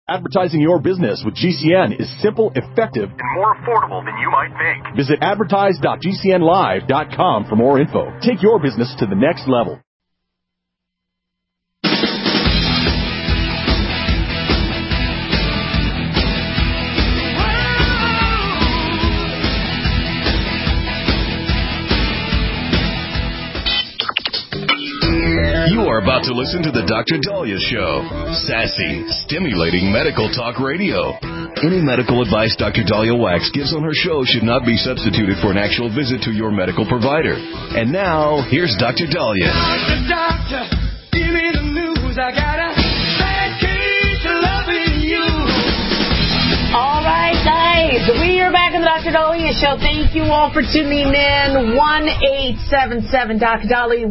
Advertising your business with GCN is simple, effective, and more affordable than you might think. Visit advertise.gcnlive.com for more info. Take your business to the next level. You are about to listen to the Dr. Daliah Show. Sassy, stimulating medical talk radio. Any medical advice Dr. Daliah Wax gives on her show should not be substituted for an actual visit to your medical provider. And now, here's Dr. Daliah. Doctor, give me the news. I got a bad case of loving you. All right, guys. We are back on the Dr. Daliah Show. Thank you all for tuning in. 1-877 Dr. Daliah,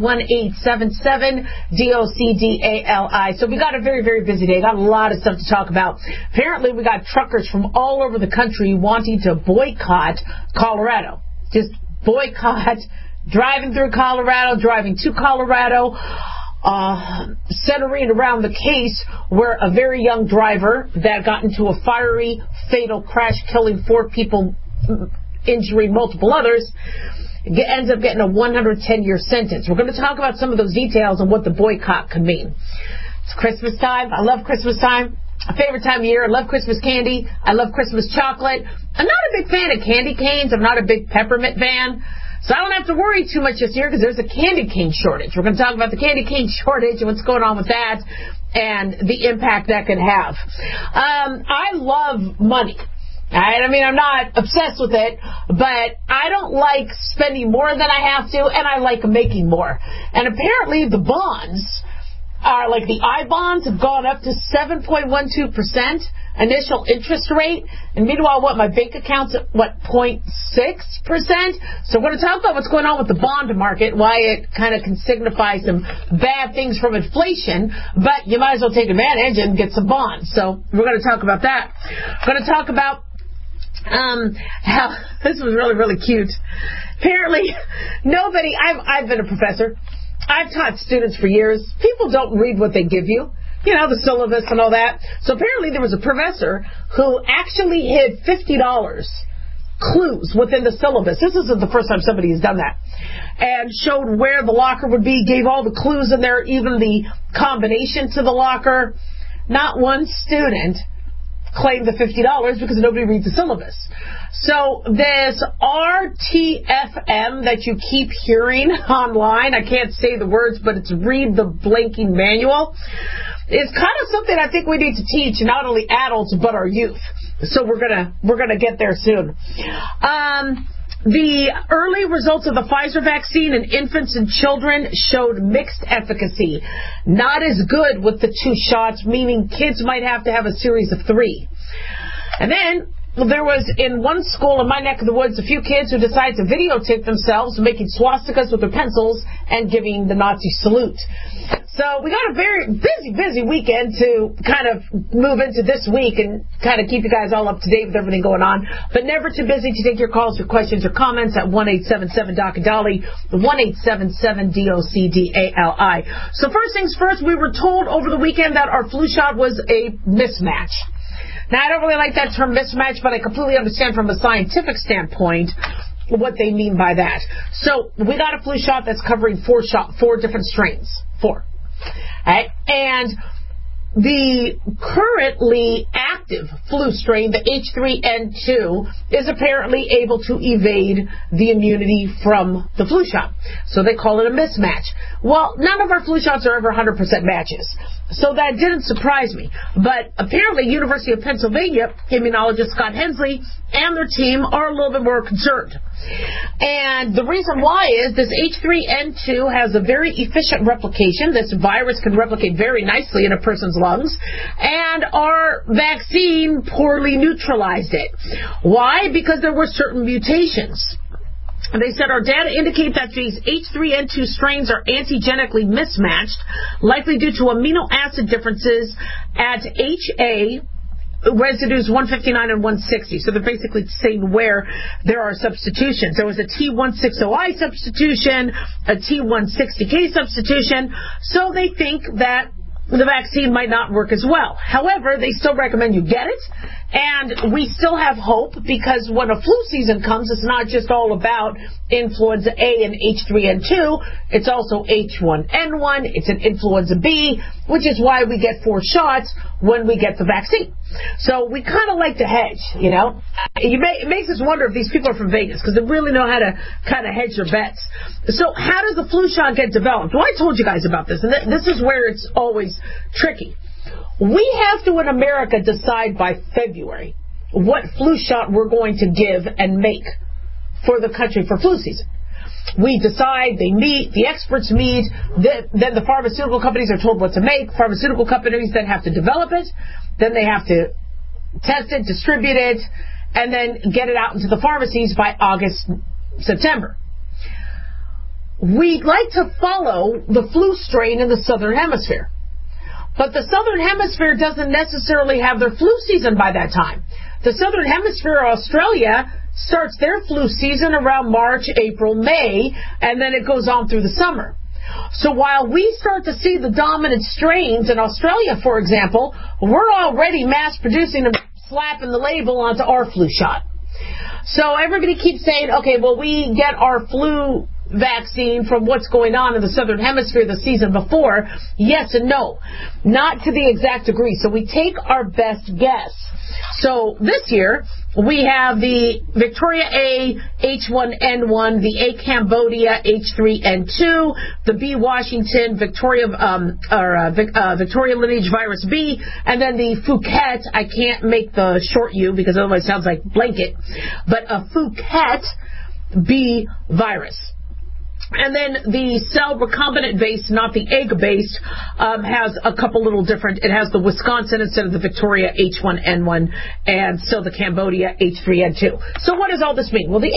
1-877-DOCDALI. So we got a very, very busy day. Got a lot of stuff to talk about. Apparently, we got truckers from all over the country wanting to boycott Colorado. Just boycott driving through Colorado, driving to Colorado. Centering around the case where a very young driver that got into a fiery, fatal crash, killing 4 people, injuring multiple others, ends up getting a 110-year sentence. We're going to talk about some of those details and what the boycott could mean. It's Christmas time. I love Christmas time. A favorite time of year. I love Christmas candy. I love Christmas chocolate. I'm not a big fan of candy canes. I'm not a big peppermint fan. So I don't have to worry too much this year because there's a candy cane shortage. We're going to talk about the candy cane shortage and what's going on with that and the impact that could have. I love money. I mean, I'm not obsessed with it, but I don't like spending more than I have to, and I like making more. And apparently the bonds are like the I bonds have gone up to 7.12% initial interest rate, and meanwhile, my bank account's at 0.6%. So we're going to talk about what's going on with the bond market, why it kind of can signify some bad things from inflation, but you might as well take advantage and get some bonds. So we're going to talk about that. We're going to talk about how this was really, really cute. Apparently, I've been a professor. I've taught students for years. People don't read what they give you. You know, the syllabus and all that. So apparently there was a professor who actually hid $50 clues within the syllabus. This isn't the first time somebody has done that. And showed where the locker would be, gave all the clues in there, even the combination to the locker. Not one student claimed the $50 because nobody reads the syllabus. So this RTFM that you keep hearing online, I can't say the words, but it's read the blanking manual, is kind of something I think we need to teach not only adults but our youth. So we're gonna get there soon. The early results of the Pfizer vaccine in infants and children showed mixed efficacy. Not as good with the 2 shots, meaning kids might have to have a series of 3. And then there was, in one school in my neck of the woods, a few kids who decided to videotape themselves making swastikas with their pencils and giving the Nazi salute. So we got a very busy weekend to kind of move into this week and kind of keep you guys all up to date with everything going on. But never too busy to take your calls or questions or comments at 1-877-DOC-DALI, 1-877-DOCDALI. So first things first, we were told over the weekend that our flu shot was a mismatch. Now, I don't really like that term mismatch, but I completely understand from a scientific standpoint what they mean by that. So we got a flu shot that's covering 4 different strains. 4. All right? And the currently active flu strain, the H3N2, is apparently able to evade the immunity from the flu shot. So they call it a mismatch. Well, none of our flu shots are ever 100% matches. So that didn't surprise me. But apparently, University of Pennsylvania immunologist Scott Hensley and their team are a little bit more concerned. And the reason why is this H3N2 has a very efficient replication. This virus can replicate very nicely in a person's lungs. And our vaccine poorly neutralized it. Why? Because there were certain mutations. And they said our data indicate that these H3N2 strains are antigenically mismatched, likely due to amino acid differences at HA residues 159 and 160. So they're basically saying where there are substitutions. There was a T160I substitution, a T160K substitution. So they think that the vaccine might not work as well. However, they still recommend you get it, and we still have hope, because when a flu season comes, it's not just all about influenza A and H3N2, it's also H1N1, it's an influenza B, which is why we get 4 shots when we get the vaccine. So we kind of like to hedge, you know. It makes us wonder if these people are from Vegas, because they really know how to kind of hedge their bets. So how does the flu shot get developed? Well, I told you guys about this, and this is where it's always tricky. We have to, in America, decide by February what flu shot we're going to give and make for the country for flu season. We decide, they meet, the experts meet, then the pharmaceutical companies are told what to make. Pharmaceutical companies then have to develop it, then they have to test it, distribute it, and then get it out into the pharmacies by August, September. We'd like to follow the flu strain in the Southern Hemisphere. But the Southern Hemisphere doesn't necessarily have their flu season by that time. The Southern Hemisphere, Australia, starts their flu season around March, April, May, and then it goes on through the summer. So while we start to see the dominant strains in Australia, for example, we're already mass producing and slapping the label onto our flu shot. So everybody keeps saying, okay, well, we get our flu vaccine from what's going on in the Southern Hemisphere the season before. Yes and no. Not to the exact degree. So we take our best guess. So this year, we have the Victoria A H1N1, the A Cambodia H3N2, the B Washington Victoria Victoria lineage virus B, and then the Phuket. I can't make the short U because otherwise it sounds like blanket, but a Phuket B virus. And then the cell recombinant base, not the egg-based, has a couple little different. It has the Wisconsin instead of the Victoria H1N1, and so the Cambodia H3N2. So what does all this mean? Well, the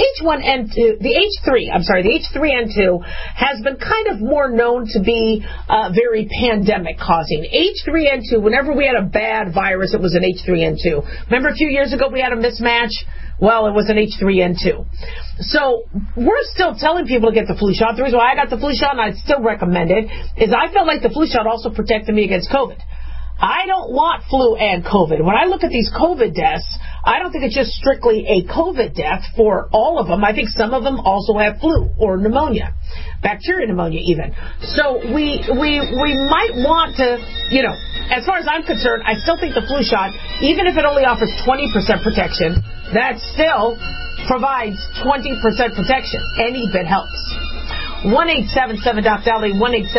H3N2 has been kind of more known to be very pandemic-causing. H3N2, whenever we had a bad virus, it was an H3N2. Remember a few years ago we had a mismatch? Well, it was an H3N2. So we're still telling people to get the flu shot. The reason why I got the flu shot, and I'd still recommend it, is I felt like the flu shot also protected me against COVID. I don't want flu and COVID. When I look at these COVID deaths, I don't think it's just strictly a COVID death for all of them. I think some of them also have flu or pneumonia, bacteria pneumonia even. So we might want to, you know, as far as I'm concerned, I still think the flu shot, even if it only offers 20% protection, that still provides 20% protection. Any bit helps. 1-877-DOC-DALY,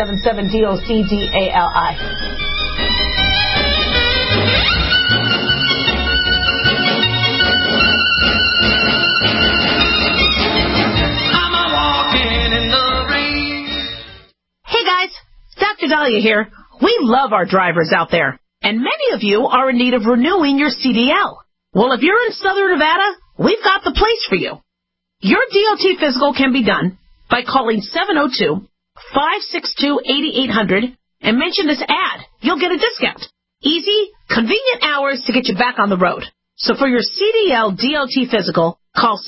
1-877-DOC-DALI. Hey guys, Dr. Dahlia here. We love our drivers out there, and many of you are in need of renewing your CDL. Well, if you're in Southern Nevada, we've got the place for you. Your DOT physical can be done by calling 702-562-8800 and mention this ad. You'll get a discount. Easy, convenient hours to get you back on the road. So for your CDL DOT physical, call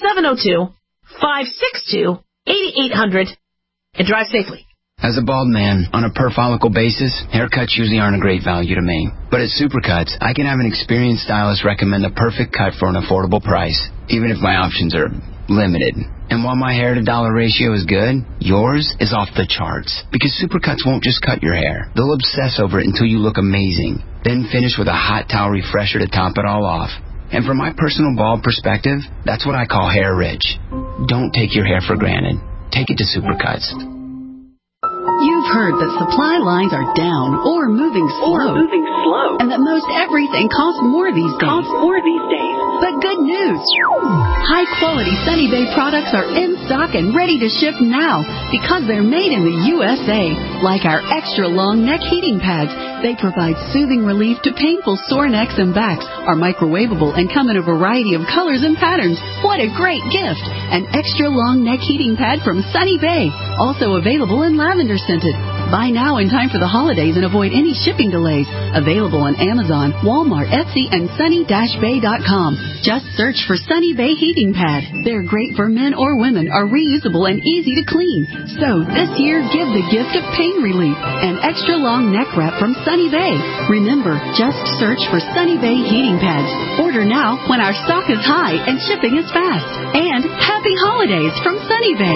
702-562-8800 and drive safely. As a bald man, on a per-follicle basis, haircuts usually aren't a great value to me. But at Supercuts, I can have an experienced stylist recommend the perfect cut for an affordable price, even if my options are limited. And while my hair-to-dollar ratio is good, yours is off the charts. Because Supercuts won't just cut your hair. They'll obsess over it until you look amazing. Then finish with a hot towel refresher to top it all off. And from my personal bald perspective, that's what I call hair rich. Don't take your hair for granted. Take it to Supercuts. You've heard that supply lines are down or moving slow. And that most everything costs more these days. But good news! High-quality Sunny Bay products are in stock and ready to ship now because they're made in the USA. Like our extra-long neck heating pads. They provide soothing relief to painful sore necks and backs, are microwavable, and come in a variety of colors and patterns. What a great gift! An extra-long neck heating pad from Sunny Bay. Also available in lavender-scented. Buy now in time for the holidays and avoid any shipping delays. Available on Amazon, Walmart, Etsy, and sunny-bay.com. Just search for Sunny Bay Heating Pad. They're great for men or women, are reusable and easy to clean. So this year, give the gift of pain relief. An extra long neck wrap from Sunny Bay. Remember, just search for Sunny Bay Heating Pads. Order now when our stock is high and shipping is fast. And happy holidays from Sunny Bay.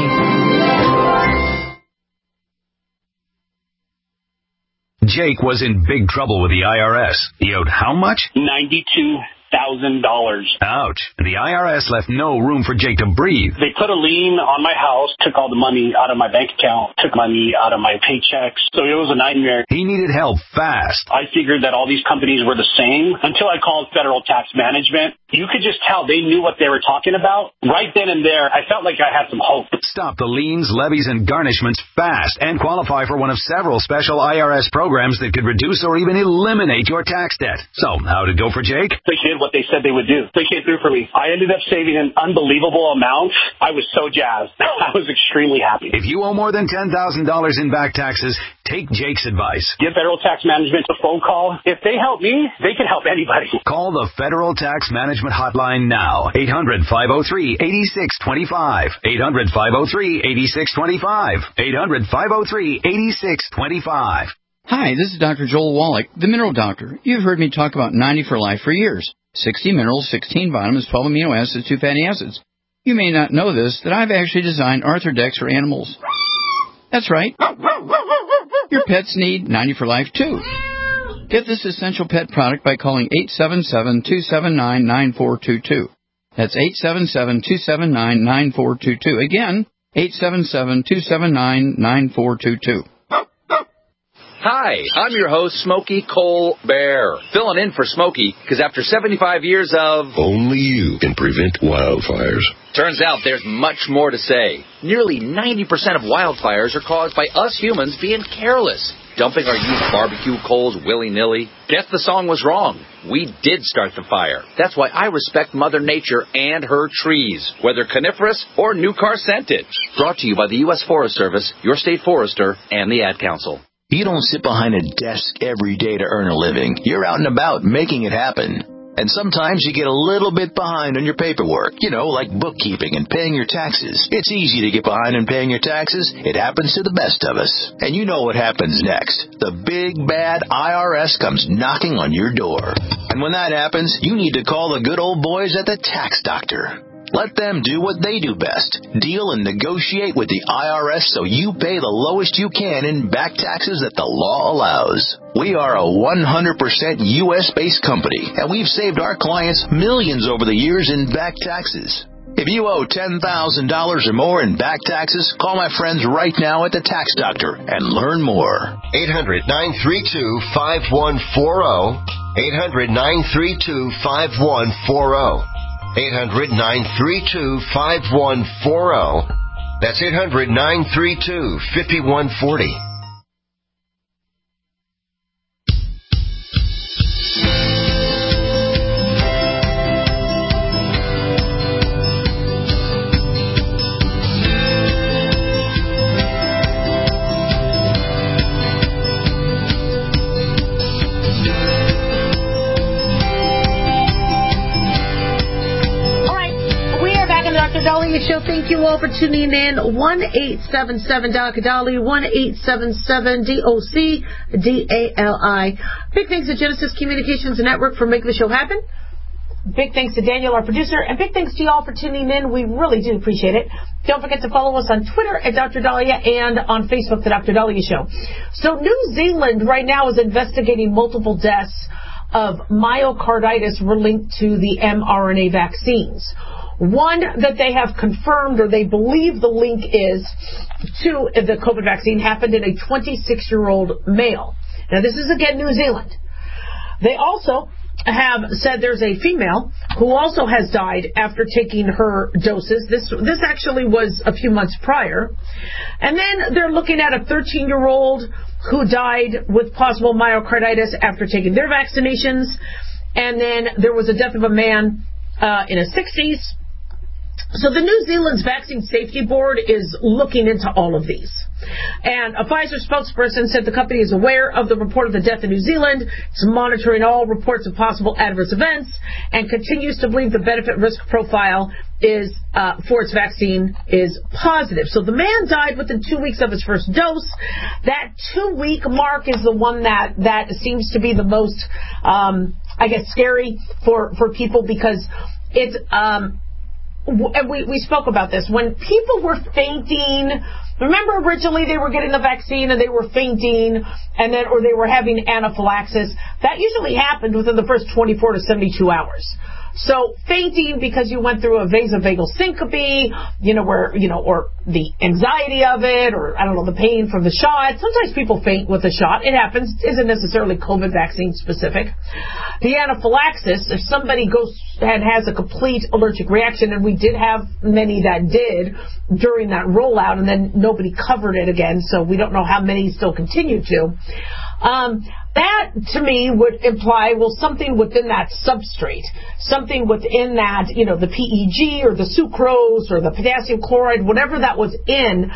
Jake was in big trouble with the IRS. He owed how much? $92,000. Ouch. The IRS left no room for Jake to breathe. They put a lien on my house, took all the money out of my bank account, took money out of my paychecks. So it was a nightmare. He needed help fast. I figured that all these companies were the same until I called Federal Tax Management. You could just tell they knew what they were talking about. Right then and there, I felt like I had some hope. Stop the liens, levies, and garnishments fast and qualify for one of several special IRS programs that could reduce or even eliminate your tax debt. So, how did it go for Jake? They did what they said they would do. They came through for me. I ended up saving an unbelievable amount. I was so jazzed. I was extremely happy. If you owe more than $10,000 in back taxes, take Jake's advice. Give Federal Tax Management a phone call. If they help me, they can help anybody. Call the Federal Tax Management Hotline now. 800-503-8625. 800-503-8625. 800-503-8625. Hi, this is Dr. Joel Wallach, the Mineral Doctor. You've heard me talk about 90 for Life for years. 60 minerals, 16 vitamins, 12 amino acids, 2 fatty acids. You may not know this, that I've actually designed Arthrodex for animals. That's right. Your pets need 90 for Life, too. Get this essential pet product by calling 877-279-9422. That's 877-279-9422. Again, 877-279-9422. Hi, I'm your host, Smokey Cole Bear, filling in for Smokey, because after 75 years of... Only you can prevent wildfires. Turns out there's much more to say. Nearly 90% of wildfires are caused by us humans being careless, dumping our used barbecue coals willy-nilly. Guess the song was wrong. We did start the fire. That's why I respect Mother Nature and her trees, whether coniferous or new car scented. Brought to you by the U.S. Forest Service, your state forester, and the Ad Council. You don't sit behind a desk every day to earn a living. You're out and about making it happen. And sometimes you get a little bit behind on your paperwork, like bookkeeping and paying your taxes. It's easy to get behind on paying your taxes. It happens to the best of us. And you know what happens next. The big, bad IRS comes knocking on your door. And when that happens, you need to call the good old boys at the Tax Doctor. Let them do what they do best. Deal and negotiate with the IRS so you pay the lowest you can in back taxes that the law allows. We are a 100% U.S.-based company, and we've saved our clients millions over the years in back taxes. If you owe $10,000 or more in back taxes, call my friends right now at the Tax Doctor and learn more. 800-932-5140. 800-932-5140. 800-932-5140. That's 800-932-5140. Show. Thank you all for tuning in. 1-877-DOC-DALI, 1-877-DOC-DALI. Big thanks to Genesis Communications Network for making the show happen. Big thanks to Daniel, our producer, and big thanks to you all for tuning in. We really do appreciate it. Don't forget to follow us on Twitter at Dr. Dahlia and on Facebook, The Dr. Dahlia Show. So New Zealand right now is investigating multiple deaths of myocarditis linked to the mRNA vaccines. One that they have confirmed, or they believe the link is to the COVID vaccine, happened in a 26-year-old male. Now, this is, again, New Zealand. They also have said there's a female who also has died after taking her doses. This actually was a few months prior. And then they're looking at a 13-year-old who died with possible myocarditis after taking their vaccinations. And then there was a death of a man in his 60s. So the New Zealand's Vaccine Safety Board is looking into all of these. And a Pfizer spokesperson said the company is aware of the report of the death in New Zealand. It's monitoring all reports of possible adverse events and continues to believe the benefit-risk profile is for its vaccine is positive. So the man died within 2 weeks of his first dose. That 2-week mark is the one that seems to be the most, scary for people, because it's and we spoke about this. When people were fainting, remember originally they were getting the vaccine and they were fainting, or they were having anaphylaxis. That usually happened within the first 24 to 72 hours. So fainting because you went through a vasovagal syncope, or the anxiety of it, or the pain from the shot. Sometimes people faint with the shot. It happens. It isn't necessarily COVID vaccine specific. The anaphylaxis, if somebody goes and has a complete allergic reaction, and we did have many that did during that rollout, and then nobody covered it again, so we don't know how many still continue to. That, to me, would imply, something within that substrate, something within that, the PEG or the sucrose or the potassium chloride, whatever that was in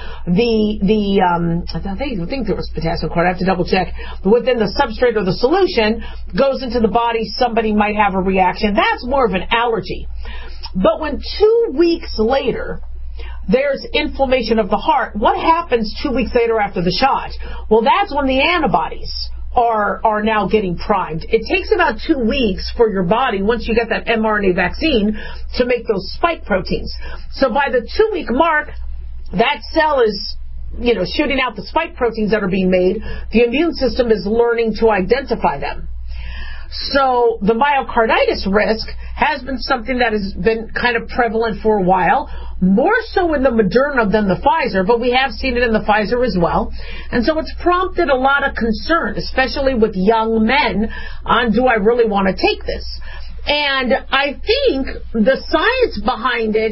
I think there was potassium chloride, I have to double check, but within the substrate or the solution goes into the body, somebody might have a reaction. That's more of an allergy. But when 2 weeks later, there's inflammation of the heart, what happens 2 weeks later after the shot? Well, that's when the antibodies are now getting primed. It takes about 2 weeks for your body, once you get that mRNA vaccine, to make those spike proteins. So by the 2-week mark, that cell is shooting out the spike proteins that are being made. The immune system is learning to identify them. So the myocarditis risk has been something that has been kind of prevalent for a while, more so in the Moderna than the Pfizer, but we have seen it in the Pfizer as well. And so it's prompted a lot of concern, especially with young men, on do I really want to take this? And I think the science behind it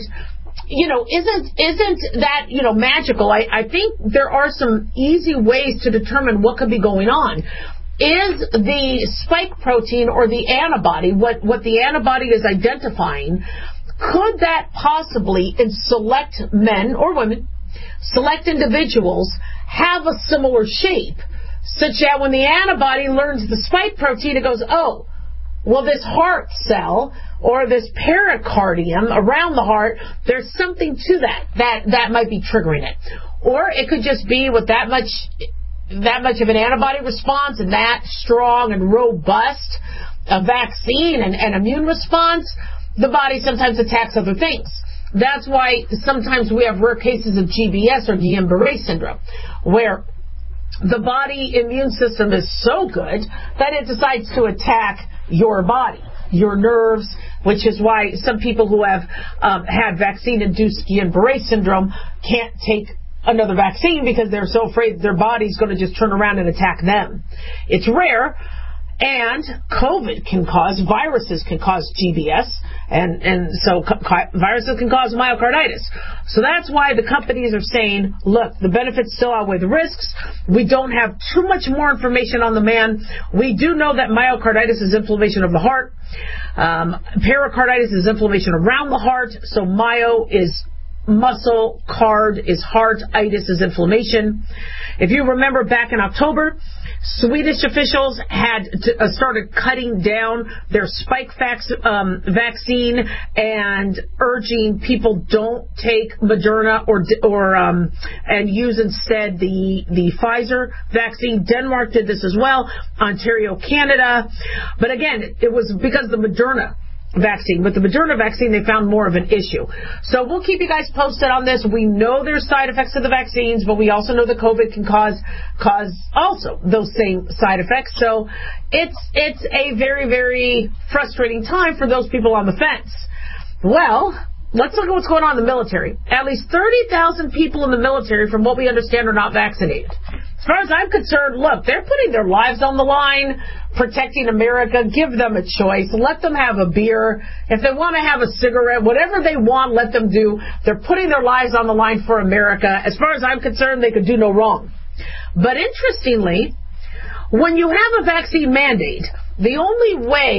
isn't that, magical. I think there are some easy ways to determine what could be going on. Is the spike protein or the antibody, what the antibody is identifying, could that possibly, in select men or women, select individuals, have a similar shape, such that when the antibody learns the spike protein, it goes, oh, well, this heart cell or this pericardium around the heart, there's something to that might be triggering it. Or it could just be with that much of an antibody response and that strong and robust a vaccine and immune response, the body sometimes attacks other things. That's why sometimes we have rare cases of GBS or Guillain-Barré syndrome, where the body immune system is so good that it decides to attack your body, your nerves, which is why some people who have had vaccine-induced Guillain-Barré syndrome can't take another vaccine because they're so afraid their body's going to just turn around and attack them. It's rare, and viruses can cause GBS, and so viruses can cause myocarditis. So that's why the companies are saying, look, the benefits still outweigh the risks. We don't have too much more information on the man. We do know that myocarditis is inflammation of the heart. Pericarditis is inflammation around the heart. So myo is muscle, card is heart, itis is inflammation. If you remember back in October, Swedish officials had started cutting down their spike vaccine and urging people don't take Moderna and use instead the Pfizer vaccine. Denmark did this as well, Ontario, Canada. But again, it was because of the Moderna vaccine. With the Moderna vaccine, they found more of an issue. So we'll keep you guys posted on this. We know there's side effects of the vaccines, but we also know that COVID can cause also those same side effects. So it's a very, very frustrating time for those people on the fence. Well, let's look at what's going on in the military. At least 30,000 people in the military, from what we understand, are not vaccinated. As far as I'm concerned, look, they're putting their lives on the line, protecting America. Give them a choice. Let them have a beer. If they want to have a cigarette, whatever they want, let them do. They're putting their lives on the line for America. As far as I'm concerned, they could do no wrong. But interestingly, when you have a vaccine mandate, the only way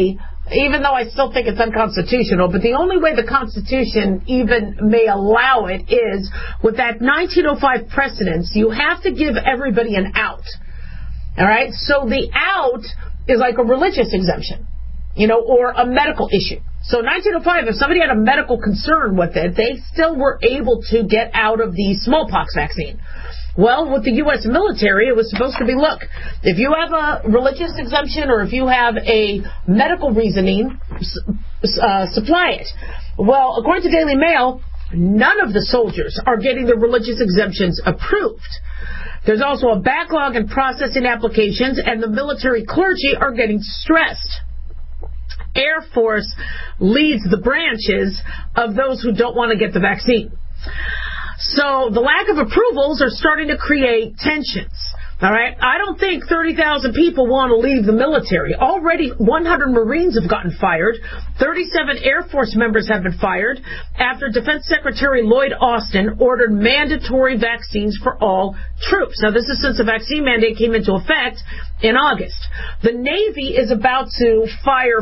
even though I still think it's unconstitutional, but the only way the Constitution even may allow it is with that 1905 precedence, you have to give everybody an out. All right? So the out is like a religious exemption, or a medical issue. So 1905, if somebody had a medical concern with it, they still were able to get out of the smallpox vaccine. Well, with the U.S. military, it was supposed to be, look, if you have a religious exemption or if you have a medical reasoning, supply it. Well, according to Daily Mail, none of the soldiers are getting the religious exemptions approved. There's also a backlog in processing applications, and the military clergy are getting stressed. Air Force leads the branches of those who don't want to get the vaccine. So the lack of approvals are starting to create tensions. All right? I don't think 30,000 people want to leave the military. Already 100 Marines have gotten fired. 37 Air Force members have been fired after Defense Secretary Lloyd Austin ordered mandatory vaccines for all troops. Now, this is since the vaccine mandate came into effect in August. The Navy is about to fire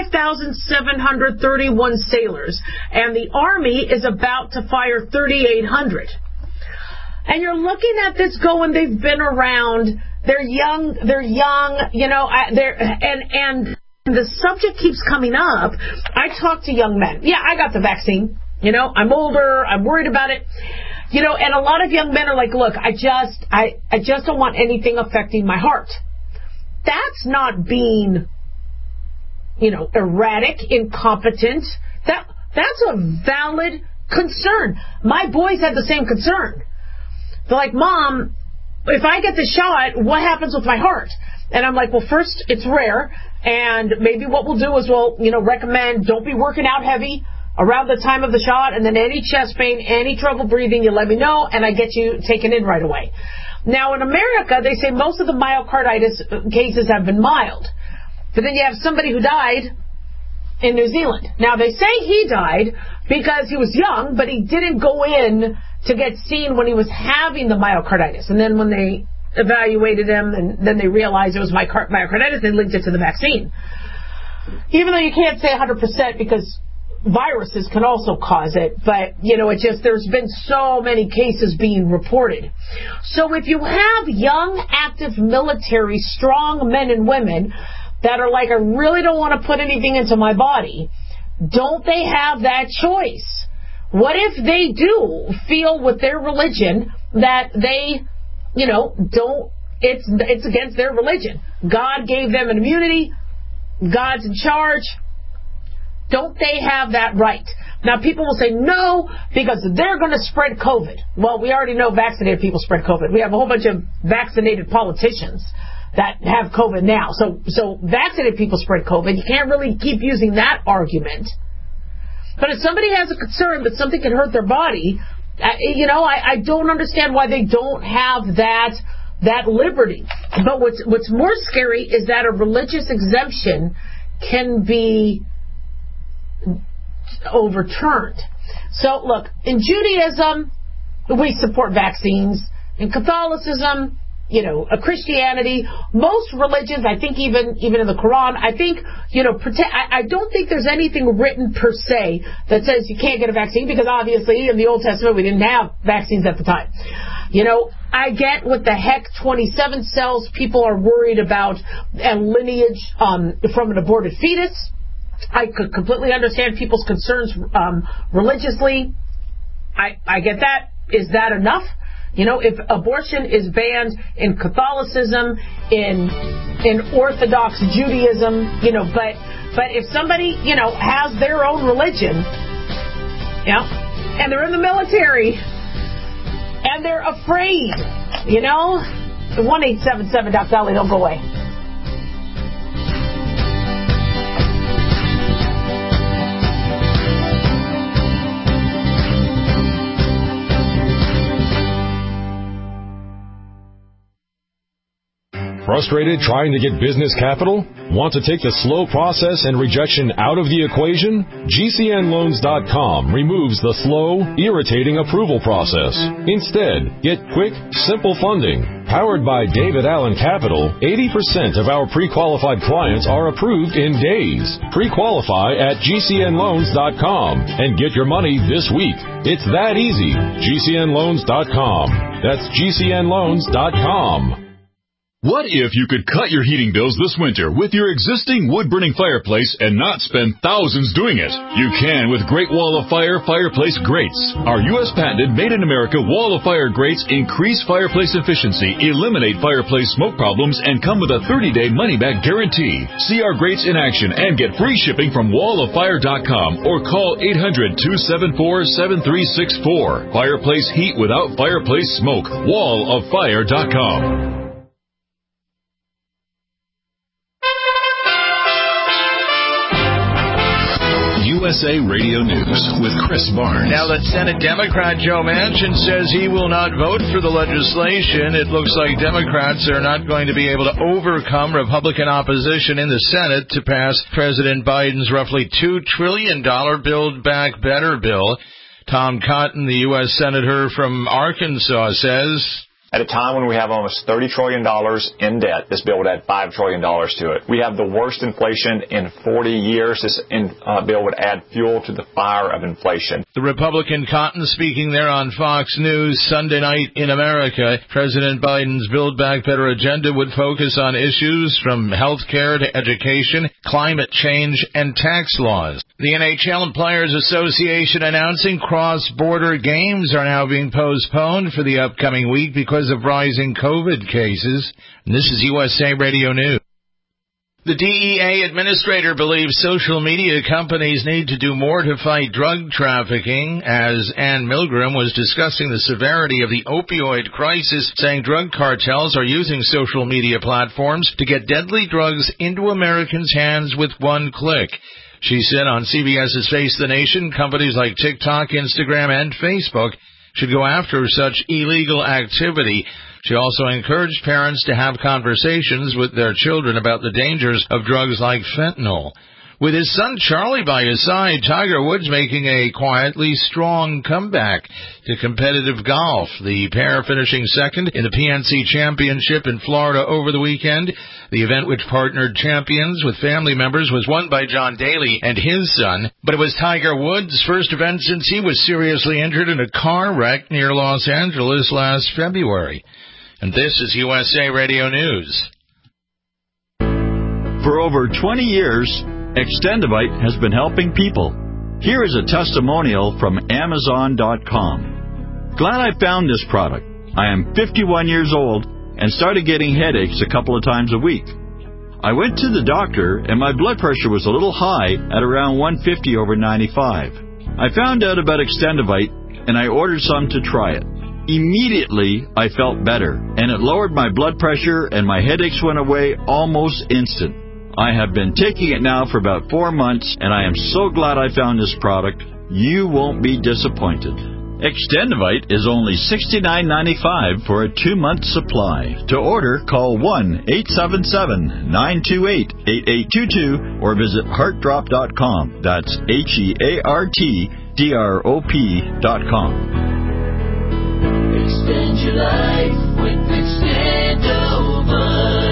5,731 sailors, and the Army is about to fire 3,800. And you're looking at this going, they've been around, they're young, and the subject keeps coming up. I talk to young men. Yeah, I got the vaccine. I'm older, I'm worried about it. And a lot of young men are like, look, I just don't want anything affecting my heart. That's not being, erratic, incompetent. That's a valid concern. My boys had the same concern. They're like, Mom, if I get the shot, what happens with my heart? And I'm like, well, first, it's rare, and maybe what we'll do is we'll, recommend don't be working out heavy around the time of the shot, and then any chest pain, any trouble breathing, you let me know, and I get you taken in right away. Now, in America, they say most of the myocarditis cases have been mild. But then you have somebody who died in New Zealand. Now, they say he died because he was young, but he didn't go in to get seen when he was having the myocarditis. And then when they evaluated him, and then they realized it was myocarditis, they linked it to the vaccine. Even though you can't say 100% because viruses can also cause it, but, there's been so many cases being reported. So if you have young, active military, strong men and women that are like, I really don't want to put anything into my body, don't they have that choice? What if they do feel with their religion that they, it's against their religion? God gave them an immunity. God's in charge. Don't they have that right? Now, people will say no, because they're going to spread COVID. Well, we already know vaccinated people spread COVID. We have a whole bunch of vaccinated politicians that have COVID now. So vaccinated people spread COVID. You can't really keep using that argument. But if somebody has a concern that something can hurt their body, I don't understand why they don't have that liberty. But what's more scary is that a religious exemption can be overturned. So, look, in Judaism, we support vaccines. In Catholicism, Christianity, most religions, I think even in the Quran, I think, I don't think there's anything written per se that says you can't get a vaccine, because obviously in the Old Testament we didn't have vaccines at the time. I get what the heck 27 cells people are worried about and lineage from an aborted fetus. I could completely understand people's concerns religiously. I get that. Is that enough? If abortion is banned in Catholicism, in Orthodox Judaism, but if somebody, has their own religion, and they're in the military, and they're afraid, 1-877 Doc Dolly, don't go away. Frustrated trying to get business capital? Want to take the slow process and rejection out of the equation? GCNLoans.com removes the slow, irritating approval process. Instead, get quick, simple funding. Powered by David Allen Capital, 80% of our pre-qualified clients are approved in days. Pre-qualify at GCNLoans.com and get your money this week. It's that easy. GCNLoans.com. That's GCNLoans.com. What if you could cut your heating bills this winter with your existing wood-burning fireplace and not spend thousands doing it? You can with Great Wall of Fire fireplace grates. Our U.S. patented made-in-America Wall of Fire grates increase fireplace efficiency, eliminate fireplace smoke problems, and come with a 30-day money-back guarantee. See our grates in action and get free shipping from walloffire.com or call 800-274-7364. Fireplace heat without fireplace smoke. walloffire.com. USA Radio News with Chris Barnes. Now that Senate Democrat Joe Manchin says he will not vote for the legislation, it looks like Democrats are not going to be able to overcome Republican opposition in the Senate to pass President Biden's roughly $2 trillion Build Back Better bill. Tom Cotton, the U.S. Senator from Arkansas, says, at a time when we have almost $30 trillion in debt, this bill would add $5 trillion to it. We have the worst inflation in 40 years. This bill would add fuel to the fire of inflation. The Republican Cotton speaking there on Fox News Sunday night in America. President Biden's Build Back Better agenda would focus on issues from health care to education, climate change, and tax laws. The NHL and Players Association announcing cross-border games are now being postponed for the upcoming week because of rising COVID cases. And this is USA Radio News. The DEA administrator believes social media companies need to do more to fight drug trafficking, as Ann Milgram was discussing the severity of the opioid crisis, saying drug cartels are using social media platforms to get deadly drugs into Americans' hands with one click. She said on CBS's Face the Nation, companies like TikTok, Instagram, and Facebook should go after such illegal activity. She also encouraged parents to have conversations with their children about the dangers of drugs like fentanyl. With his son Charlie by his side, Tiger Woods making a quietly strong comeback to competitive golf. The pair finishing second in the PNC Championship in Florida over the weekend. The event, which partnered champions with family members, was won by John Daly and his son. But it was Tiger Woods' first event since he was seriously injured in a car wreck near Los Angeles last February. And this is USA Radio News. For over 20 years, Extendivite has been helping people. Here is a testimonial from Amazon.com. Glad I found this product. I am 51 years old and started getting headaches a couple of times a week. I went to the doctor and my blood pressure was a little high at around 150 over 95. I found out about Extendivite and I ordered some to try it. Immediately, I felt better and it lowered my blood pressure and my headaches went away almost instant. I have been taking it now for about 4 months, and I am so glad I found this product. You won't be disappointed. Extendivite is only $69.95 for a 2-month supply. To order, call 1-877-928-8822 or visit heartdrop.com. That's HEARTDROP.com. Extend your life with Extendivite.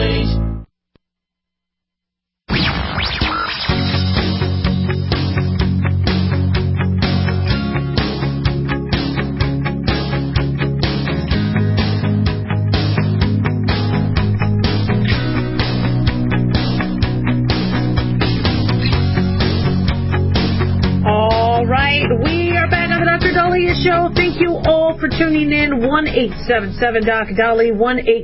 Show. Thank you all for tuning in. 1-877-DOC-DOLLY,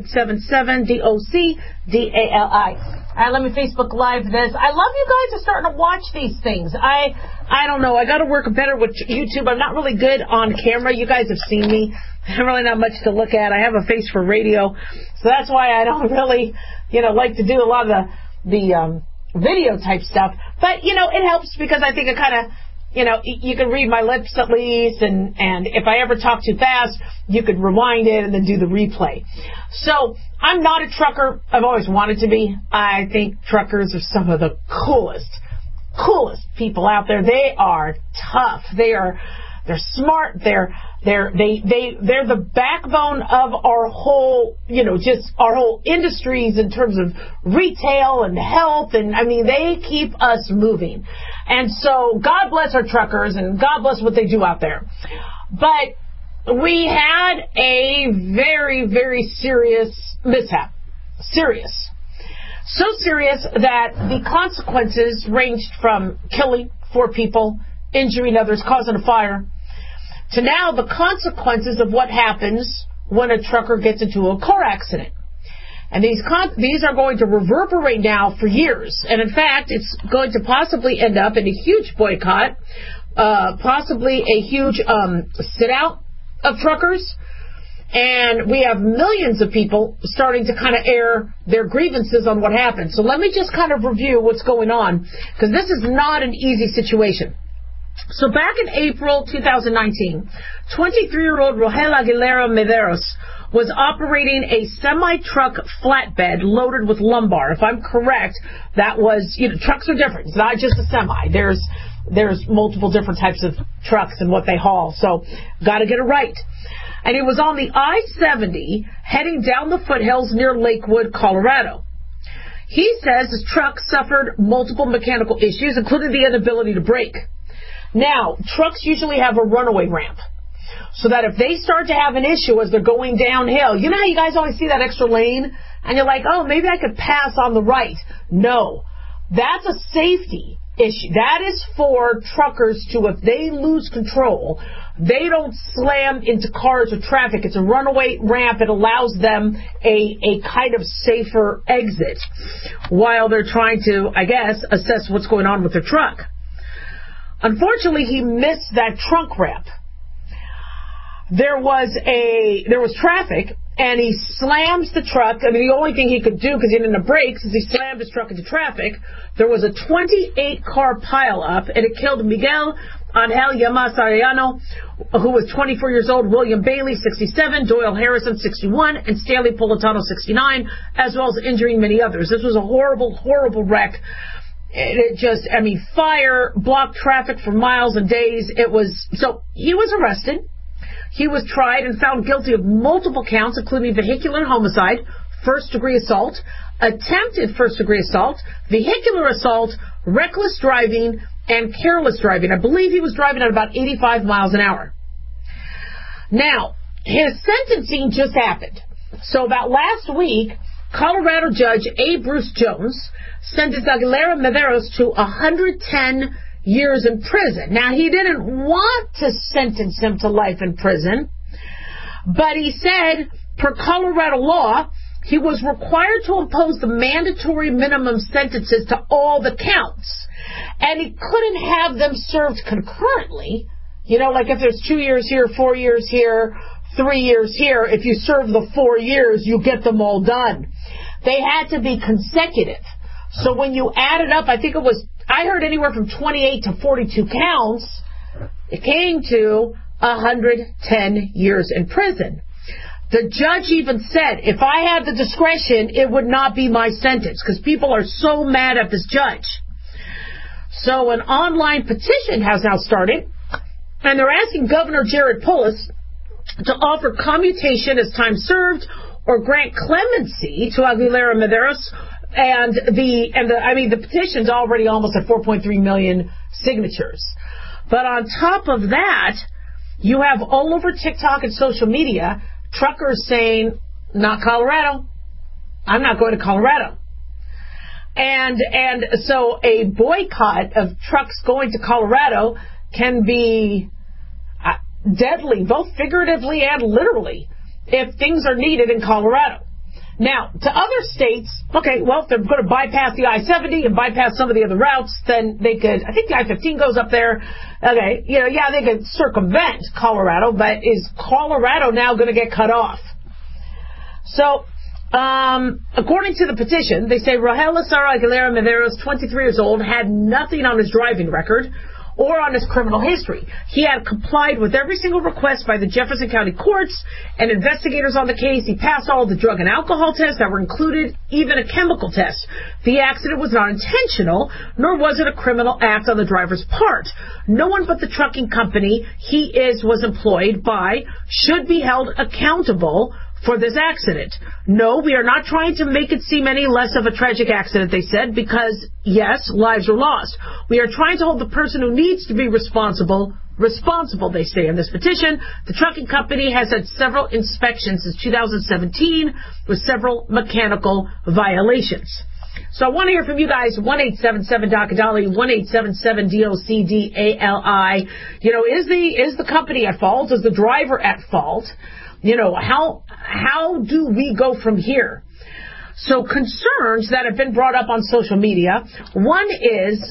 1-877-DOC-DALI. All right, let me Facebook Live this. I love you guys are starting to watch these things. I don't know. I got to work better with YouTube. I'm not really good on camera. You guys have seen me. I'm really not much to look at. I have a face for radio, so that's why I don't really, like to do a lot of the video type stuff. But it helps because I think it kind of you can read my lips at least, and if I ever talk too fast, you could rewind it and then do the replay. So I'm not a trucker. I've always wanted to be. I think truckers are some of the coolest people out there. They are tough. They're smart. They're the backbone of our whole, just our whole industries in terms of retail and health. And I mean, they keep us moving. And so God bless our truckers and God bless what they do out there. But we had a very, very serious mishap. Serious. So serious that the consequences ranged from killing 4 people, injuring others, causing a fire, to now the consequences of what happens when a trucker gets into a car accident. And these are going to reverberate now for years. And in fact, it's going to possibly end up in a huge boycott, possibly a huge sit-out of truckers. And we have millions of people starting to kind of air their grievances on what happened. So let me just kind of review what's going on, because this is not an easy situation. So back in April 2019, 23-year-old Rogel Aguilera Mederos was operating a semi-truck flatbed loaded with lumbar. If I'm correct, that was, trucks are different. It's not just a semi. There's multiple different types of trucks and what they haul. So got to get it right. And he was on the I-70 heading down the foothills near Lakewood, Colorado. He says his truck suffered multiple mechanical issues, including the inability to brake. Now, trucks usually have a runaway ramp, so that if they start to have an issue as they're going downhill, you know how you guys always see that extra lane, and you're like, oh, maybe I could pass on the right. No, that's a safety issue. That is for truckers to, if they lose control, they don't slam into cars or traffic. It's a runaway ramp. It allows them a kind of safer exit while they're trying to, I guess, assess what's going on with their truck. Unfortunately, he missed that trunk ramp. There was traffic, and he slams the truck. I mean, the only thing he could do, because he didn't have brakes, is he slammed his truck into traffic. There was a 28-car pileup, and it killed Miguel Angel Llamas Arellano, who was 24 years old, William Bailey, 67, Doyle Harrison, 61, and Stanley Politano, 69, as well as injuring many others. This was a horrible, horrible wreck. Fire blocked traffic for miles and days. So he was arrested. He was tried and found guilty of multiple counts, including vehicular homicide, first-degree assault, attempted first-degree assault, vehicular assault, reckless driving, and careless driving. I believe he was driving at about 85 miles an hour. Now, his sentencing just happened. So about last week, Colorado Judge A. Bruce Jones sentenced Aguilera Mederos to 110 years in prison. Now, he didn't want to sentence him to life in prison, but he said, per Colorado law, he was required to impose the mandatory minimum sentences to all the counts, and he couldn't have them served concurrently. Like if there's 2 years here, 4 years here, 3 years here, if you serve the 4 years, you get them all done. They had to be consecutive. So when you add it up, I heard anywhere from 28 to 42 counts, it came to 110 years in prison. The judge even said, if I had the discretion, it would not be my sentence, because people are so mad at this judge. So an online petition has now started, and they're asking Governor Jared Polis to offer commutation as time served or grant clemency to Aguilera Mederos. And the petition's already almost at 4.3 million signatures. But on top of that, you have all over TikTok and social media truckers saying, not Colorado. I'm not going to Colorado. And so a boycott of trucks going to Colorado can be deadly, both figuratively and literally, if things are needed in Colorado. Now, to other states, okay, well, if they're going to bypass the I-70 and bypass some of the other routes, then they could, I think the I-15 goes up there. Okay, they could circumvent Colorado, but is Colorado now going to get cut off? So, according to the petition, they say Rogel Aguilera Mederos, 23 years old, had nothing on his driving record or on his criminal history. He had complied with every single request by the Jefferson County courts and investigators on the case. He passed all the drug and alcohol tests that were included, even a chemical test. The accident was not intentional, nor was it a criminal act on the driver's part. No one but the trucking company he was employed by should be held accountable for this accident. No, we are not trying to make it seem any less of a tragic accident, they said, because, yes, lives are lost. We are trying to hold the person who needs to be responsible, they say in this petition. The trucking company has had several inspections since 2017 with several mechanical violations. So I want to hear from you guys. 1-877-DOC-DOLLY, 1-877-DOCDALI. You know, is the company at fault? Is the driver at fault? You know, how do we go from here? So concerns that have been brought up on social media. One is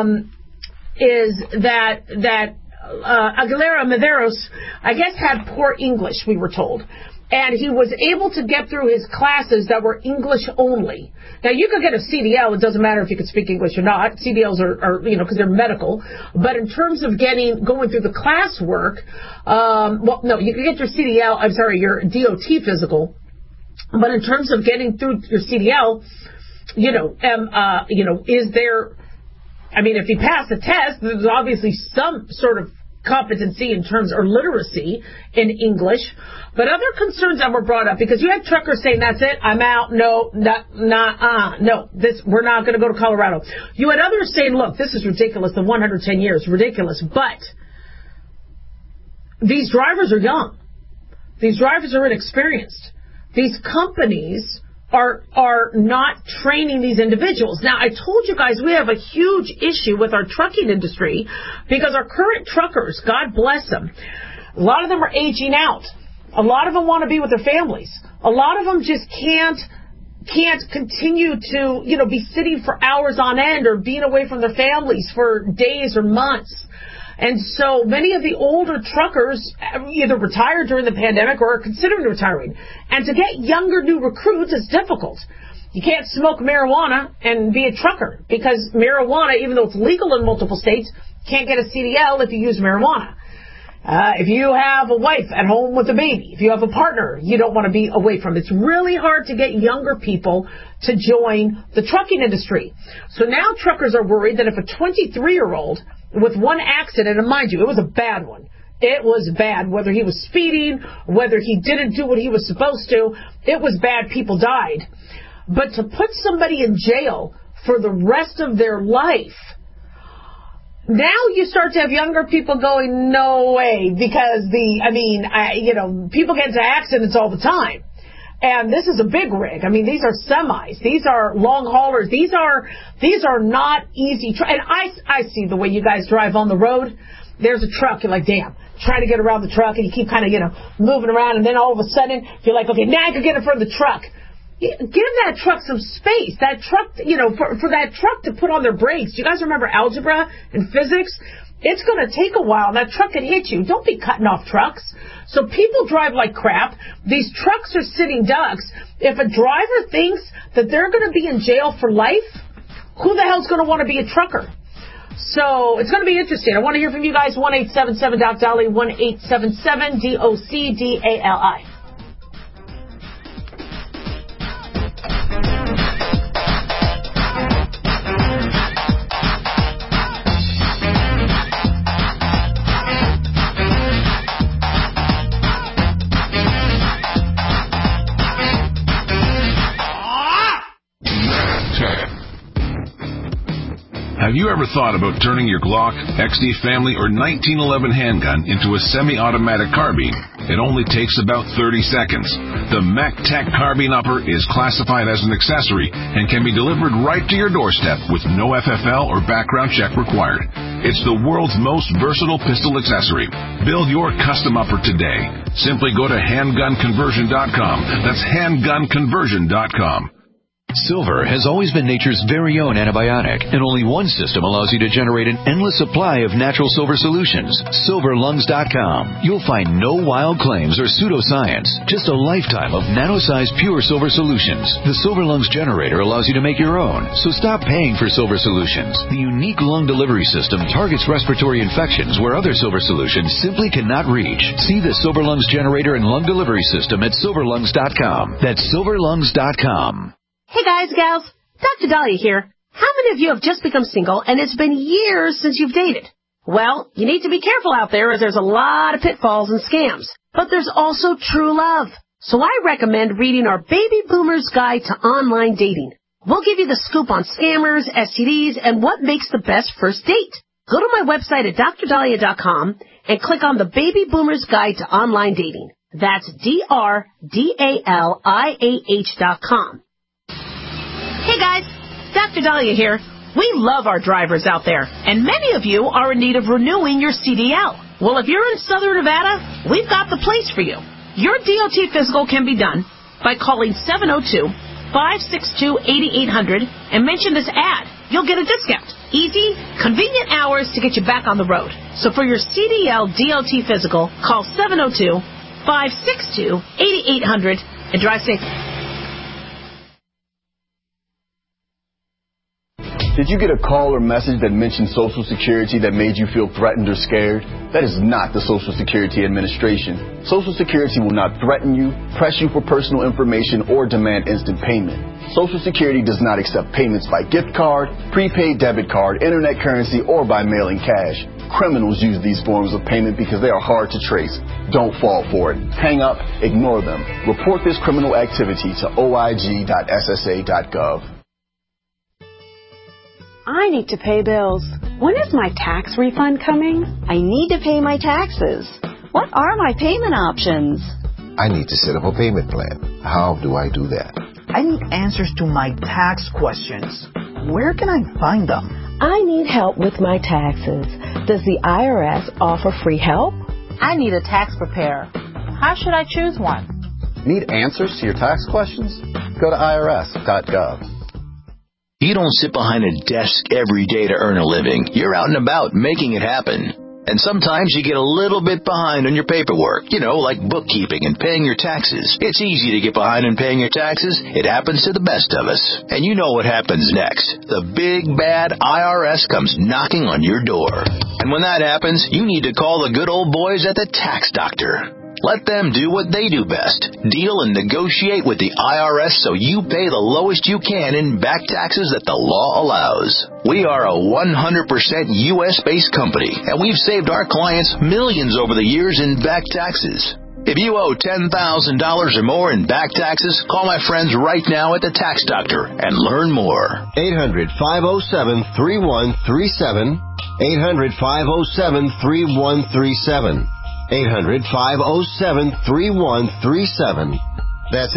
that Aguilera Medeiros, I guess, had poor English, we were told. And he was able to get through his classes that were English only. Now, you could get a CDL. It doesn't matter if you could speak English or not. CDLs are because they're medical. But in terms of going through the class work, you could get your CDL, your DOT physical. But in terms of getting through your CDL, is there, if you pass the test, there's obviously some sort of competency in terms or literacy in English. But other concerns that were brought up, because you had truckers saying, that's it, I'm out, we're not going to go to Colorado. You had others saying, look, this is ridiculous, the 110 years, ridiculous. But these drivers are young. These drivers are inexperienced. These companies are not training these individuals. Now, I told you guys we have a huge issue with our trucking industry because our current truckers, God bless them, a lot of them are aging out. A lot of them want to be with their families. A lot of them just can't continue to, be sitting for hours on end or being away from their families for days or months. And so many of the older truckers either retired during the pandemic or are considering retiring. And to get younger new recruits is difficult. You can't smoke marijuana and be a trucker because marijuana, even though it's legal in multiple states, can't get a CDL if you use marijuana. If you have a wife at home with a baby, if you have a partner you don't want to be away from, it's really hard to get younger people to join the trucking industry. So now truckers are worried that if a 23-year-old with one accident, and mind you, it was a bad one. It was bad, whether he was speeding, whether he didn't do what he was supposed to. It was bad. People died. But to put somebody in jail for the rest of their life, now you start to have younger people going, no way, because people get into accidents all the time. And this is a big rig. These are semis. These are long haulers. These are not easy. And I see the way you guys drive on the road. There's a truck. You're like, damn, trying to get around the truck, and you keep kind of, moving around, and then all of a sudden you're like, okay, now I can get in front of the truck. Give that truck some space. That truck, for that truck to put on their brakes. Do you guys remember algebra and physics? It's going to take a while. That truck can hit you. Don't be cutting off trucks. So people drive like crap. These trucks are sitting ducks. If a driver thinks that they're going to be in jail for life, who the hell's going to want to be a trucker? So it's going to be interesting. I want to hear from you guys. 1-877-DOC-DOLLY, 1-877-DOCDALI. Have you ever thought about turning your Glock, XD Family, or 1911 handgun into a semi-automatic carbine? It only takes about 30 seconds. The MacTac Carbine Upper is classified as an accessory and can be delivered right to your doorstep with no FFL or background check required. It's the world's most versatile pistol accessory. Build your custom upper today. Simply go to handgunconversion.com. That's handgunconversion.com. Silver has always been nature's very own antibiotic, and only one system allows you to generate an endless supply of natural silver solutions. SilverLungs.com. You'll find no wild claims or pseudoscience, just a lifetime of nano-sized pure silver solutions. The Silver Lungs generator allows you to make your own, so stop paying for silver solutions. The unique lung delivery system targets respiratory infections where other silver solutions simply cannot reach. See the Silver Lungs generator and lung delivery system at SilverLungs.com. That's SilverLungs.com. Hey guys, gals, Dr. Dahlia here. How many of you have just become single and it's been years since you've dated? Well, you need to be careful out there as there's a lot of pitfalls and scams. But there's also true love. So I recommend reading our Baby Boomer's Guide to Online Dating. We'll give you the scoop on scammers, STDs, and what makes the best first date. Go to my website at drdahlia.com and click on the Baby Boomer's Guide to Online Dating. That's DRDALIAH.com. Hey guys, Dr. Dahlia here. We love our drivers out there, and many of you are in need of renewing your CDL. Well, if you're in Southern Nevada, we've got the place for you. Your DOT physical can be done by calling 702-562-8800 and mention this ad. You'll get a discount. Easy, convenient hours to get you back on the road. So for your CDL DOT physical, call 702-562-8800 and drive safe. Did you get a call or message that mentioned Social Security that made you feel threatened or scared? That is not the Social Security Administration. Social Security will not threaten you, press you for personal information, or demand instant payment. Social Security does not accept payments by gift card, prepaid debit card, internet currency, or by mailing cash. Criminals use these forms of payment because they are hard to trace. Don't fall for it. Hang up, ignore them. Report this criminal activity to oig.ssa.gov. I need to pay bills. When is my tax refund coming? I need to pay my taxes. What are my payment options? I need to set up a payment plan. How do I do that? I need answers to my tax questions. Where can I find them? I need help with my taxes. Does the IRS offer free help? I need a tax preparer. How should I choose one? Need answers to your tax questions? Go to irs.gov. You don't sit behind a desk every day to earn a living. You're out and about making it happen. And sometimes you get a little bit behind on your paperwork, like bookkeeping and paying your taxes. It's easy to get behind in paying your taxes. It happens to the best of us. And you know what happens next. The big, bad IRS comes knocking on your door. And when that happens, you need to call the good old boys at the Tax Doctor. Let them do what they do best. Deal and negotiate with the IRS so you pay the lowest you can in back taxes that the law allows. We are a 100% U.S.-based company, and we've saved our clients millions over the years in back taxes. If you owe $10,000 or more in back taxes, call my friends right now at the Tax Doctor and learn more. 800-507-3137. 800-507-3137. 800-507-3137. That's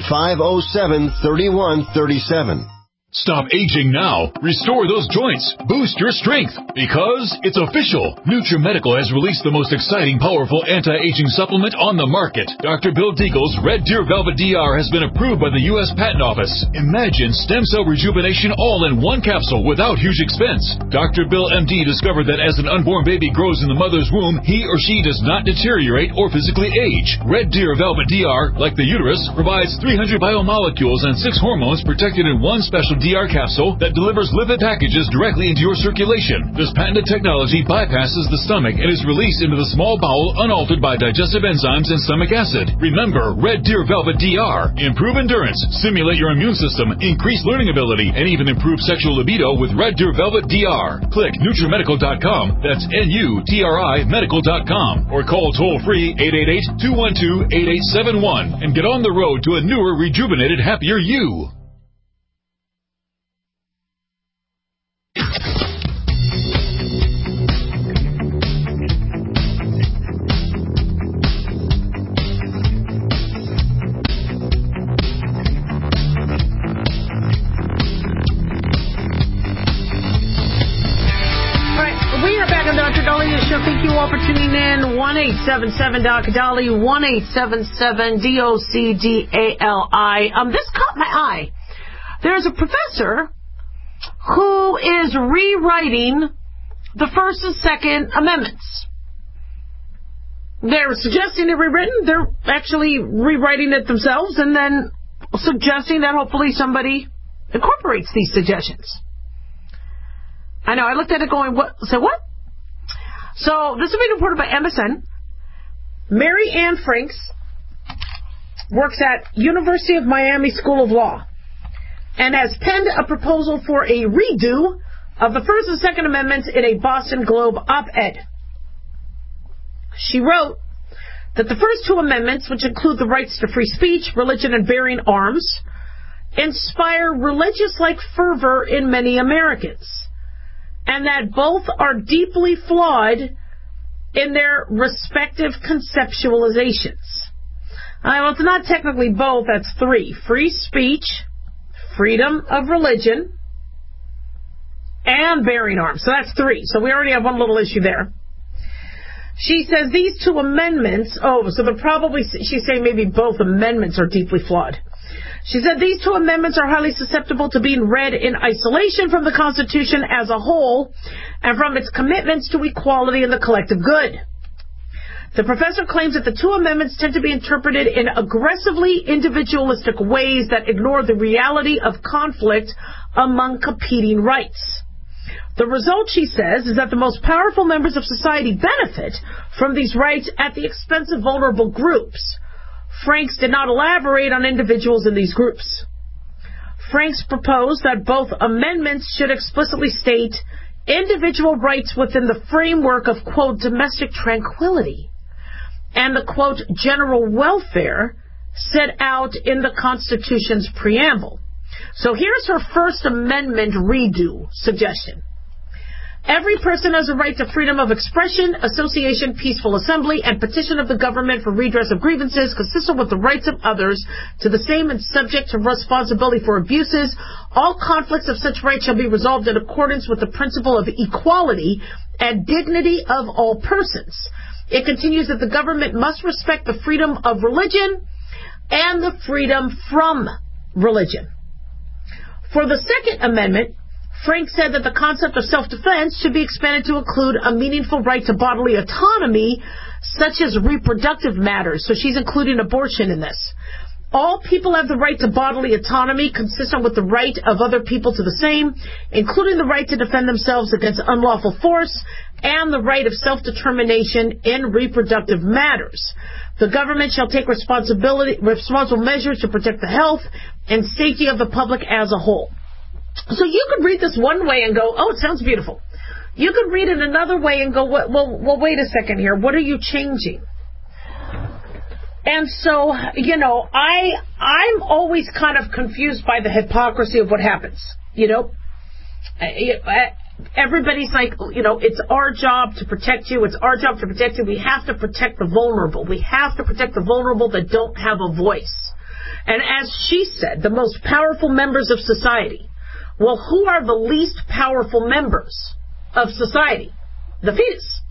800-507-3137. Stop aging now. Restore those joints. Boost your strength. Because it's official. NutriMedical has released the most exciting, powerful anti-aging supplement on the market. Dr. Bill Deagle's Red Deer Velvet DR has been approved by the U.S. Patent Office. Imagine stem cell rejuvenation all in one capsule without huge expense. Dr. Bill MD discovered that as an unborn baby grows in the mother's womb, he or she does not deteriorate or physically age. Red Deer Velvet DR, like the uterus, provides 300 biomolecules and 6 hormones protected in one special DR capsule that delivers lipid packages directly into your circulation. This patented technology bypasses the stomach and is released into the small bowel unaltered by digestive enzymes and stomach acid. Remember, Red Deer Velvet DR. Improve endurance, stimulate your immune system, increase learning ability, and even improve sexual libido with Red Deer Velvet DR. Click NutriMedical.com, that's NUTRI Medical.com, or call toll-free 888-212-8871 and get on the road to a newer, rejuvenated, happier you. Thank you all for tuning in. 1-877-Dr. 1-877-DOCDALI. This caught my eye. There's a professor who is rewriting the First and Second Amendments. They're suggesting it rewritten. They're actually rewriting it themselves and then suggesting that hopefully somebody incorporates these suggestions. I know, I looked at it going, what? So what? So this is being reported by MSN. Mary Ann Franks works at University of Miami School of Law and has penned a proposal for a redo of the First and Second Amendments in a Boston Globe op-ed. She wrote that the first two amendments, which include the rights to free speech, religion, and bearing arms, inspire religious-like fervor in many Americans, and that both are deeply flawed in their respective conceptualizations. Well, it's not technically both, that's three. Free speech, freedom of religion, and bearing arms. So that's three. So we already have one little issue there. She says these two amendments, so they're probably, she's saying maybe both amendments are deeply flawed. She said these two amendments are highly susceptible to being read in isolation from the Constitution as a whole and from its commitments to equality and the collective good. The professor claims that the two amendments tend to be interpreted in aggressively individualistic ways that ignore the reality of conflict among competing rights. The result, she says, is that the most powerful members of society benefit from these rights at the expense of vulnerable groups. Franks did not elaborate on individuals in these groups. Franks proposed that both amendments should explicitly state individual rights within the framework of, quote, domestic tranquility and the, quote, general welfare set out in the Constitution's preamble. So here's her First Amendment redo suggestion. Every person has a right to freedom of expression, association, peaceful assembly, and petition of the government for redress of grievances consistent with the rights of others to the same and subject to responsibility for abuses. All conflicts of such rights shall be resolved in accordance with the principle of equality and dignity of all persons. It continues that the government must respect the freedom of religion and the freedom from religion. For the Second Amendment, Frank said that the concept of self-defense should be expanded to include a meaningful right to bodily autonomy, such as reproductive matters. So she's including abortion in this. All people have the right to bodily autonomy consistent with the right of other people to the same, including the right to defend themselves against unlawful force and the right of self-determination in reproductive matters. The government shall take responsible measures to protect the health and safety of the public as a whole. So you could read this one way and go, oh, it sounds beautiful. You could read it another way and go, well, wait a second here. What are you changing? And so, I'm always kind of confused by the hypocrisy of what happens. Everybody's like, it's our job to protect you. It's our job to protect you. We have to protect the vulnerable. We have to protect the vulnerable that don't have a voice. And as she said, the most powerful members of society. Well, who are the least powerful members of society? The fetus.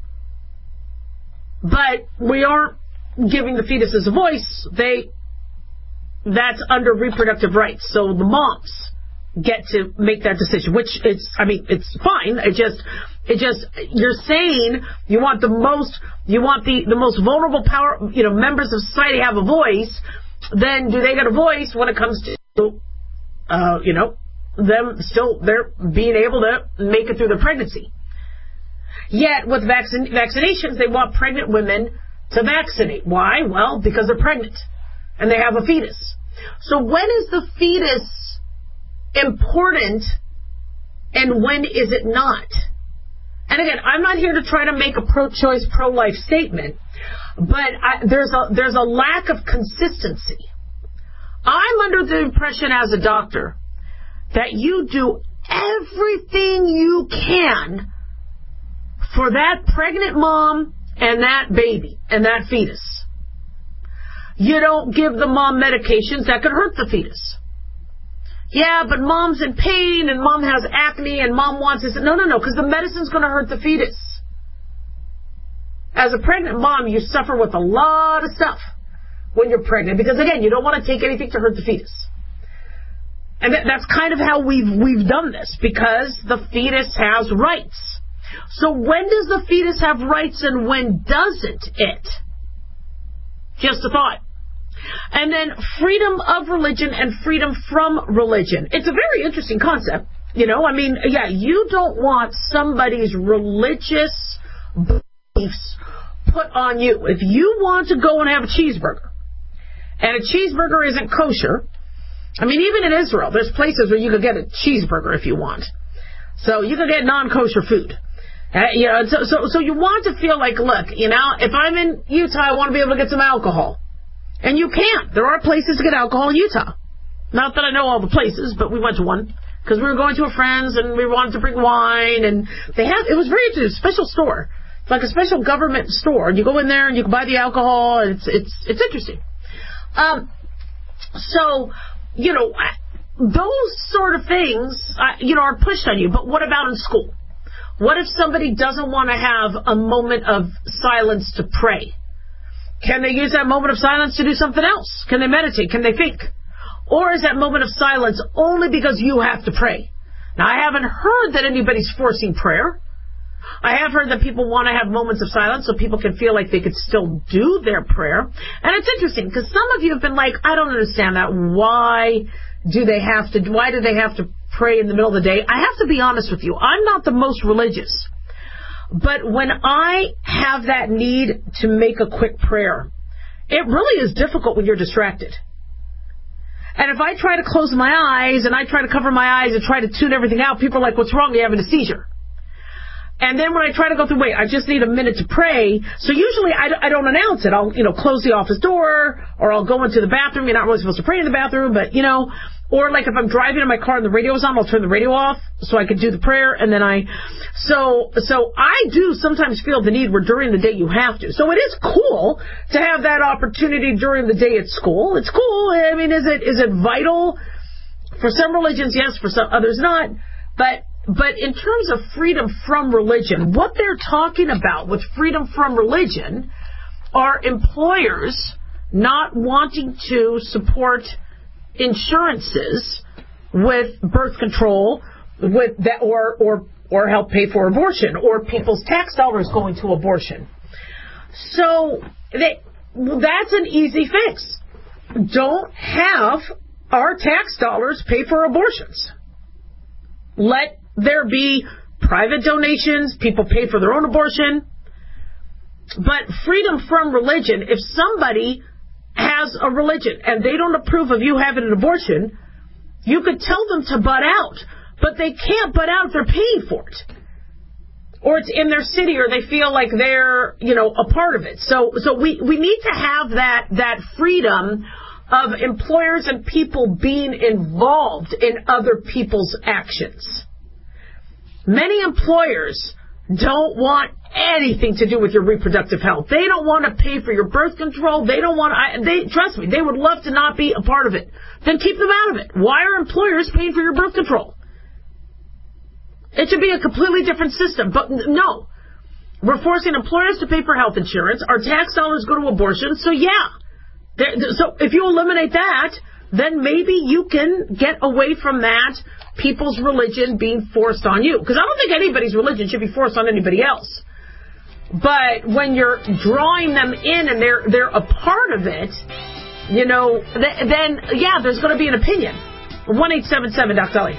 But we aren't giving the fetuses a voice. That's under reproductive rights. So the moms get to make that decision, which it's fine. You're saying you want the most vulnerable members of society have a voice. Then do they get a voice when it comes to, them still, they're being able to make it through their pregnancy. Yet with vaccinations, they want pregnant women to vaccinate. Why? Well, because they're pregnant and they have a fetus. So when is the fetus important and when is it not? And again, I'm not here to try to make a pro-choice, pro-life statement, but there's a lack of consistency. I'm under the impression as a doctor that you do everything you can for that pregnant mom and that baby and that fetus. You don't give the mom medications that could hurt the fetus. Yeah, but mom's in pain and mom has acne and mom wants this. No, because the medicine's going to hurt the fetus. As a pregnant mom, you suffer with a lot of stuff when you're pregnant because, again, you don't want to take anything to hurt the fetus. And that's kind of how we've done this, because the fetus has rights. So when does the fetus have rights and when doesn't it? Just a thought. And then freedom of religion and freedom from religion. It's a very interesting concept. You know, I mean, yeah, you don't want somebody's religious beliefs put on you. If you want to go and have a cheeseburger, and a cheeseburger isn't kosher, I mean, even in Israel, there's places where you could get a cheeseburger if you want. So you can get non-kosher food. You know, so you want to feel like, look, you know, if I'm in Utah, I want to be able to get some alcohol. And you can't. There are places to get alcohol in Utah. Not that I know all the places, but we went to one because we were going to a friend's and we wanted to bring wine. And it was very interesting, special store. It's like a special government store. And you go in there and you can buy the alcohol. And it's interesting. So, you know, those sort of things, you know, are pushed on you. But what about in school? What if somebody doesn't want to have a moment of silence to pray? Can they use that moment of silence to do something else? Can they meditate? Can they think? Or is that moment of silence only because you have to pray? Now, I haven't heard that anybody's forcing prayer. I have heard that people want to have moments of silence so people can feel like they could still do their prayer. And it's interesting because some of you have been like, I don't understand that. Why do they have to pray in the middle of the day? I have to be honest with you. I'm not the most religious. But when I have that need to make a quick prayer, it really is difficult when you're distracted. And if I try to close my eyes and I try to cover my eyes and try to tune everything out, people are like, what's wrong? You're having a seizure. And then when I try to go through, wait, I just need a minute to pray. So usually I don't announce it. I'll, you know, close the office door, or I'll go into the bathroom. You're not really supposed to pray in the bathroom, but, you know, or like if I'm driving in my car and the radio's on, I'll turn the radio off so I can do the prayer. And then so I do sometimes feel the need where during the day you have to. So it is cool to have that opportunity during the day at school. It's cool. I mean, is it vital? For some religions, yes. For some others, not. But in terms of freedom from religion, what they're talking about with freedom from religion are employers not wanting to support insurances with birth control, with that, or help pay for abortion, or people's tax dollars going to abortion. So that's an easy fix. Don't have our tax dollars pay for abortions. Let there be private donations, people pay for their own abortion. But freedom from religion, if somebody has a religion and they don't approve of you having an abortion, you could tell them to butt out. But they can't butt out if they're paying for it. Or it's in their city, or they feel like they're, you know, a part of it. So we need to have that freedom of employers and people being involved in other people's actions. Many employers don't want anything to do with your reproductive health. They don't want to pay for your birth control. They don't want to, trust me, they would love to not be a part of it. Then keep them out of it. Why are employers paying for your birth control? It should be a completely different system. But no, we're forcing employers to pay for health insurance. Our tax dollars go to abortion. So yeah, so if you eliminate that, then maybe you can get away from that people's religion being forced on you. Because I don't think anybody's religion should be forced on anybody else. But when you're drawing them in and they're a part of it, you know, then yeah, there's going to be an opinion. 1-877-Doc-Dolly.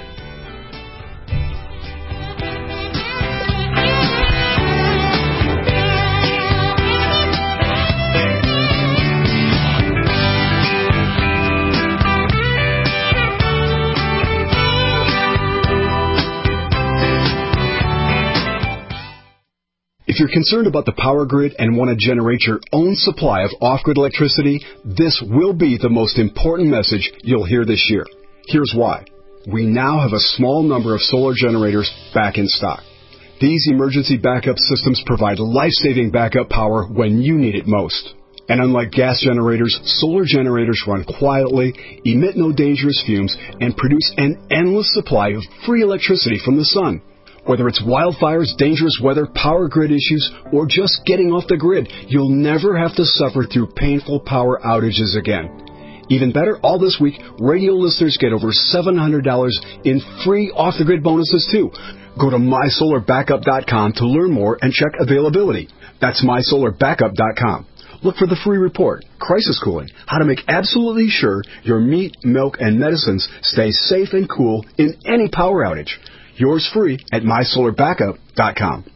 If you're concerned about the power grid and want to generate your own supply of off-grid electricity, this will be the most important message you'll hear this year. Here's why. We now have a small number of solar generators back in stock. These emergency backup systems provide life-saving backup power when you need it most. And unlike gas generators, solar generators run quietly, emit no dangerous fumes, and produce an endless supply of free electricity from the sun. Whether it's wildfires, dangerous weather, power grid issues, or just getting off the grid, you'll never have to suffer through painful power outages again. Even better, all this week, radio listeners get over $700 in free off-the-grid bonuses, too. Go to MySolarBackup.com to learn more and check availability. That's MySolarBackup.com. Look for the free report, Crisis Cooling, how to make absolutely sure your meat, milk, and medicines stay safe and cool in any power outage. Yours free at MySolarBackup.com.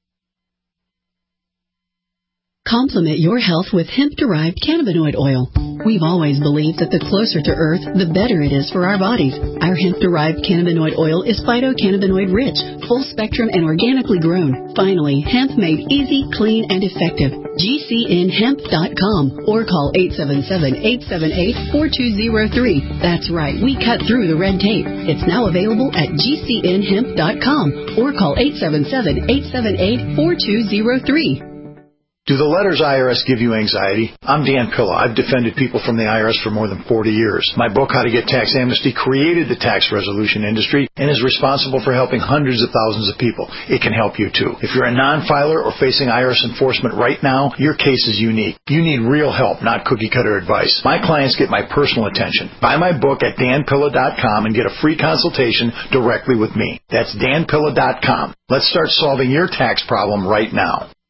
Complement your health with hemp-derived cannabinoid oil. We've always believed that the closer to Earth, the better it is for our bodies. Our hemp-derived cannabinoid oil is phytocannabinoid-rich, full-spectrum, and organically grown. Finally, hemp made easy, clean, and effective. GCNHemp.com or call 877-878-4203. That's right, we cut through the red tape. It's now available at GCNHemp.com or call 877-878-4203. Do the letters IRS give you anxiety? I'm Dan Pilla. I've defended people from the IRS for more than 40 years. My book, How to Get Tax Amnesty, created the tax resolution industry and is responsible for helping hundreds of thousands of people. It can help you too. If you're a non-filer or facing IRS enforcement right now, your case is unique. You need real help, not cookie-cutter advice. My clients get my personal attention. Buy my book at danpilla.com and get a free consultation directly with me. That's danpilla.com. Let's start solving your tax problem right now.